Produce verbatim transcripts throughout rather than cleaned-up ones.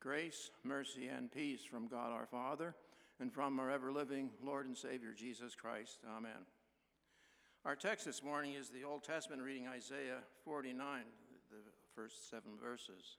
Grace, mercy, and peace from God our Father and from our ever-living Lord and Savior, Jesus Christ. Amen. Our text this morning is the Old Testament reading, Isaiah forty-nine, the first seven verses.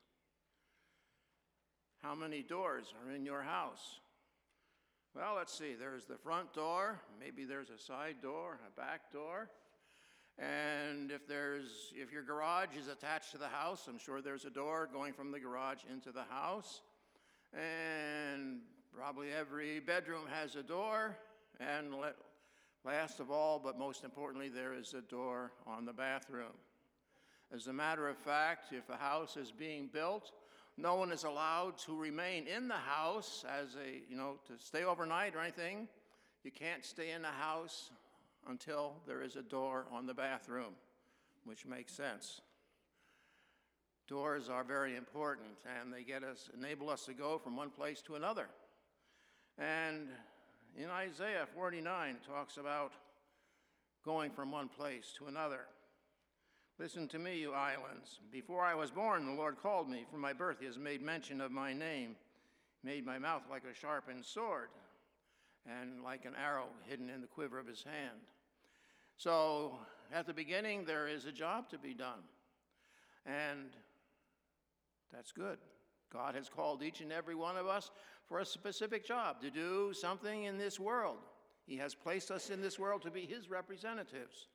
How many doors are in your house? Well, let's see. There's the front door. Maybe there's a side door, a back door. And if there's, if your garage is attached to the house, I'm sure there's a door going from the garage into the house. And probably every bedroom has a door. And last of all, but most importantly, there is a door on the bathroom. As a matter of fact, if a house is being built, no one is allowed to remain in the house as a, you know, to stay overnight or anything. You can't stay in the house until there is a door on the bathroom, which makes sense. Doors are very important, and they get us, enable us to go from one place to another. And in Isaiah forty-nine, it talks about going from one place to another. Listen to me, you islands. Before I was born, the Lord called me. From my birth, he has made mention of my name, made my mouth like a sharpened sword, and like an arrow hidden in the quiver of his hand. So at the beginning, there is a job to be done, and that's good. God has called each and every one of us for a specific job, to do something in this world. He has placed us in this world to be his representatives.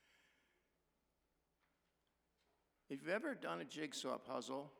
If you've ever done a jigsaw puzzle,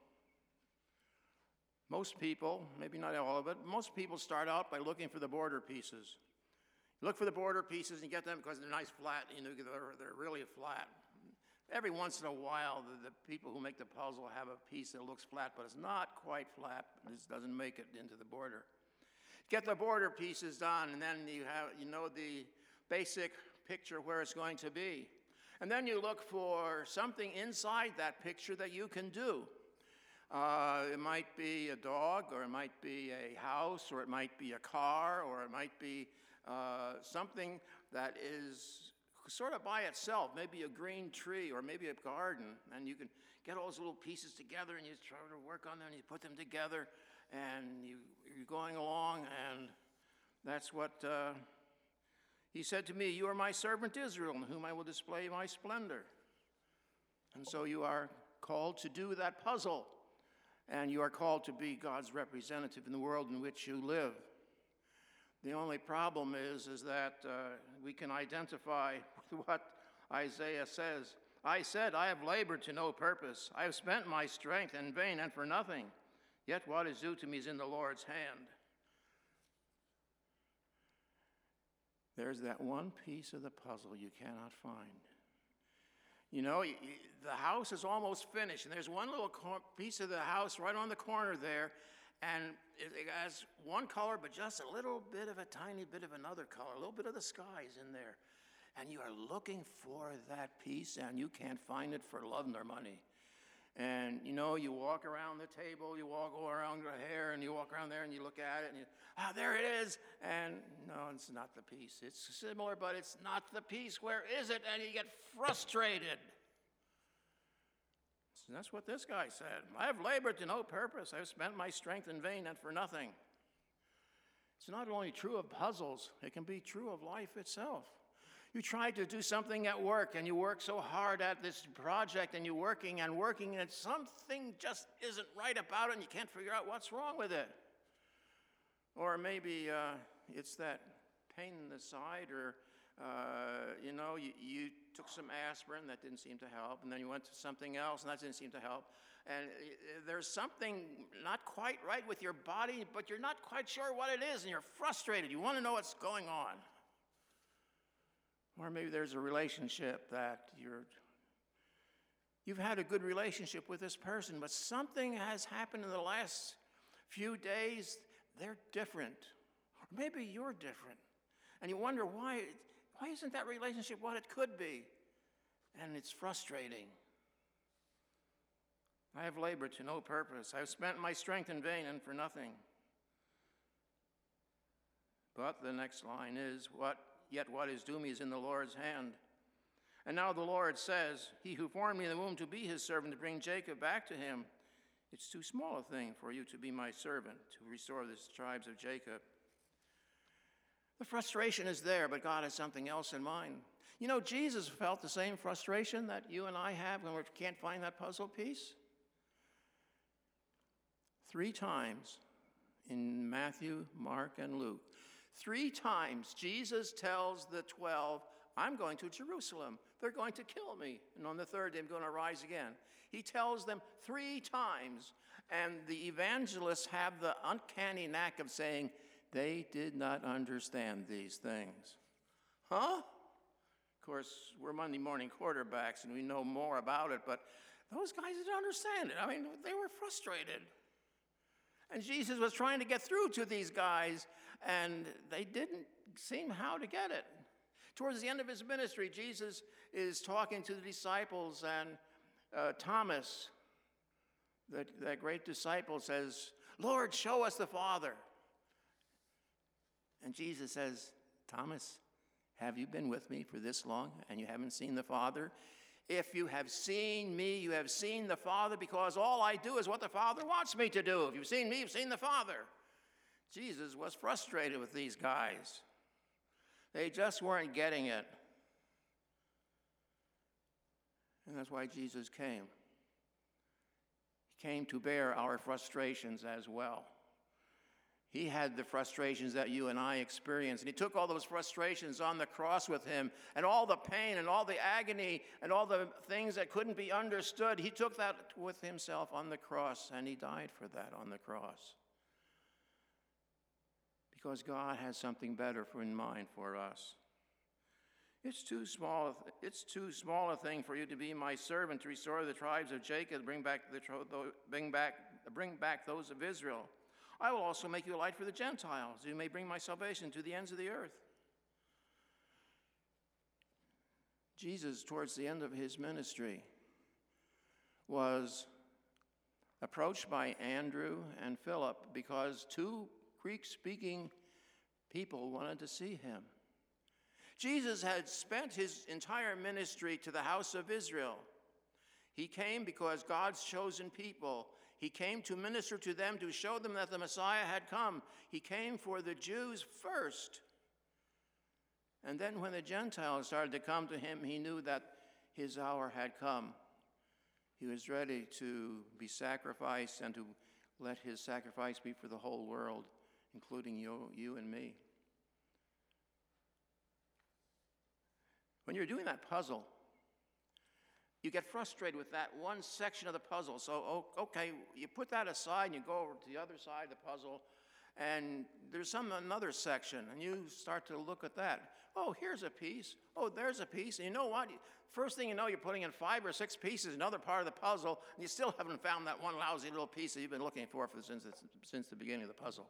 most people, maybe not all of it, most people start out by looking for the border pieces. You look for the border pieces and you get them because they're nice flat, you know, they're, they're really flat. Every once in a while, the, the people who make the puzzle have a piece that looks flat, but it's not quite flat. It doesn't make it into the border. Get the border pieces done, and then you have, you know the basic picture where it's going to be. And then you look for something inside that picture that you can do. Uh, it might be a dog, or it might be a house, or it might be a car, or it might be uh, something that is sort of by itself, maybe a green tree, or maybe a garden, and you can get all those little pieces together, and you try to work on them, and you put them together, and you, you're going along, and that's what uh, he said to me, "You are my servant Israel, in whom I will display my splendor." And so you are called to do that puzzle, and you are called to be God's representative in the world in which you live. The only problem is, is that uh, we can identify with what Isaiah says. I said, I have labored to no purpose. I have spent my strength in vain and for nothing. Yet what is due to me is in the Lord's hand. There's that one piece of the puzzle you cannot find. You know, the house is almost finished, and there's one little piece of the house right on the corner there, and it has one color, but just a little bit of a tiny bit of another color, a little bit of the sky is in there. And you are looking for that piece, and you can't find it for love nor money. And, you know, you walk around the table, you walk around the hair, and you walk around there, and you look at it, and you, ah, there it is. And no, it's not the piece. It's similar, but it's not the piece. Where is it? And you get frustrated. And that's what this guy said. I have labored to no purpose. I have spent my strength in vain and for nothing. It's not only true of puzzles, it can be true of life itself. You try to do something at work, and you work so hard at this project, and you're working and working, and something just isn't right about it, and you can't figure out what's wrong with it. Or maybe uh, it's that pain in the side, or Uh, you know, you, you took some aspirin, that didn't seem to help, and then you went to something else, and that didn't seem to help. And there's something not quite right with your body, but you're not quite sure what it is, and you're frustrated. You want to know what's going on. Or maybe there's a relationship that you're, you've had a good relationship with this person, but something has happened in the last few days. They're different. Or maybe you're different. And you wonder why... Why isn't that relationship what it could be? And it's frustrating. I have labored to no purpose. I have spent my strength in vain and for nothing. But the next line is, "What yet what is due me is in the Lord's hand. And now the Lord says, he who formed me in the womb to be his servant, to bring Jacob back to him. It's too small a thing for you to be my servant, to restore the tribes of Jacob. The frustration is there, but God has something else in mind. You know, Jesus felt the same frustration that you and I have when we can't find that puzzle piece. Three times in Matthew, Mark, and Luke, three times Jesus tells the twelve, I'm going to Jerusalem. They're going to kill me. And on the third day, I'm going to rise again. He tells them three times. And the evangelists have the uncanny knack of saying, they did not understand these things. Huh? Of course, we're Monday morning quarterbacks and we know more about it, but those guys didn't understand it. I mean, they were frustrated. And Jesus was trying to get through to these guys, and they didn't seem how to get it. Towards the end of his ministry, Jesus is talking to the disciples, and uh, Thomas, that, that great disciple, says, Lord, show us the Father. And Jesus says, Thomas, have you been with me for this long and you haven't seen the Father? If you have seen me, you have seen the Father, because all I do is what the Father wants me to do. If you've seen me, you've seen the Father. Jesus was frustrated with these guys. They just weren't getting it. And that's why Jesus came. He came to bear our frustrations as well. He had the frustrations that you and I experience. And he took all those frustrations on the cross with him, and all the pain and all the agony and all the things that couldn't be understood. He took that with himself on the cross, and he died for that on the cross. Because God has something better in mind for us. It's too small, it's too small a thing for you to be my servant, to restore the tribes of Jacob, bring back, the, bring back, bring back those of Israel. I will also make you a light for the Gentiles. You may bring my salvation to the ends of the earth. Jesus, towards the end of his ministry, was approached by Andrew and Philip because two Greek-speaking people wanted to see him. Jesus had spent his entire ministry to the house of Israel. He came because God's chosen people. He came to minister to them, to show them that the Messiah had come. He came for the Jews first. And then when the Gentiles started to come to him, he knew that his hour had come. He was ready to be sacrificed and to let his sacrifice be for the whole world, including you, you and me. When you're doing that puzzle, you get frustrated with that one section of the puzzle. So, okay, you put that aside and you go over to the other side of the puzzle, and there's some another section, and you start to look at that. Oh, here's a piece. Oh, there's a piece. And you know what? First thing you know, you're putting in five or six pieces, another part of the puzzle, and you still haven't found that one lousy little piece that you've been looking for, for since, since the beginning of the puzzle.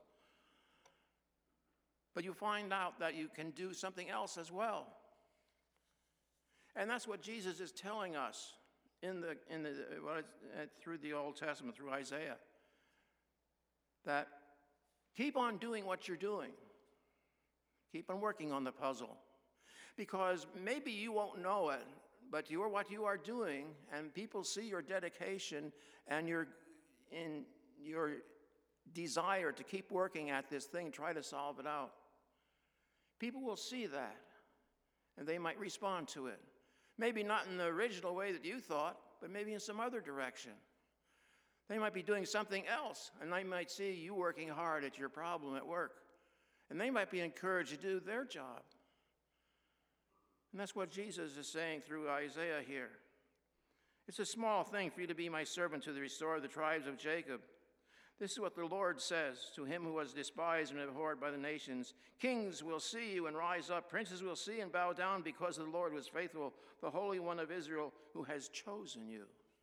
But you find out that you can do something else as well. And that's what Jesus is telling us in the, in the, uh, through the Old Testament, through Isaiah. That keep on doing what you're doing. Keep on working on the puzzle. Because maybe you won't know it, but you're what you are doing, and people see your dedication and your, in your desire to keep working at this thing, try to solve it out. People will see that, and they might respond to it. Maybe not in the original way that you thought, but maybe in some other direction. They might be doing something else, and they might see you working hard at your problem at work. And they might be encouraged to do their job. And that's what Jesus is saying through Isaiah here. It's a small thing for you to be my servant to restore the tribes of Jacob. This is what the Lord says to him who was despised and abhorred by the nations. Kings will see you and rise up. Princes will see and bow down because the Lord was faithful, the Holy One of Israel who has chosen you.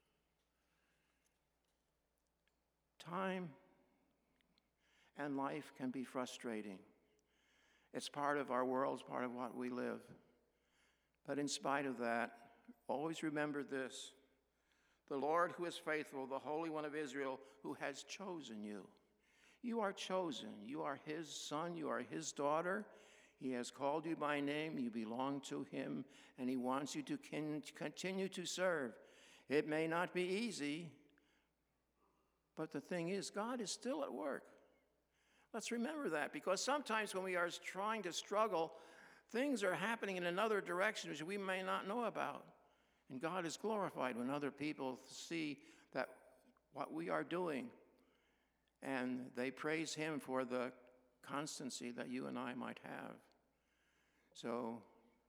Time and life can be frustrating. It's part of our world, it's part of what we live. But in spite of that, always remember this. The Lord who is faithful, the Holy One of Israel, who has chosen you. You are chosen. You are his son. You are his daughter. He has called you by name. You belong to him, and he wants you to continue to serve. It may not be easy, But the thing is, God is still at work. Let's remember that, because sometimes when we are trying to struggle, things are happening in another direction which we may not know about. And God is glorified when other people see that what we are doing, and they praise him for the constancy that you and I might have. So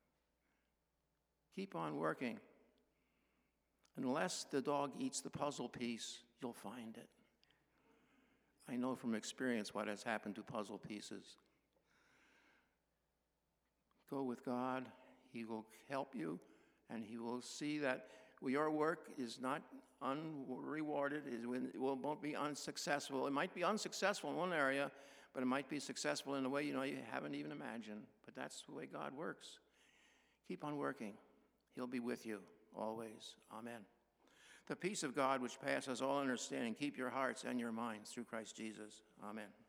keep on working. Unless the dog eats the puzzle piece, you'll find it. I know from experience what has happened to puzzle pieces. Go with God. He will help you, and he will see that your work is not unrewarded. It won't be unsuccessful. It might be unsuccessful in one area, but it might be successful in a way you know you haven't even imagined. But that's the way God works. Keep on working. He'll be with you always. Amen. The peace of God, which passes all understanding, keep your hearts and your minds through Christ Jesus. Amen.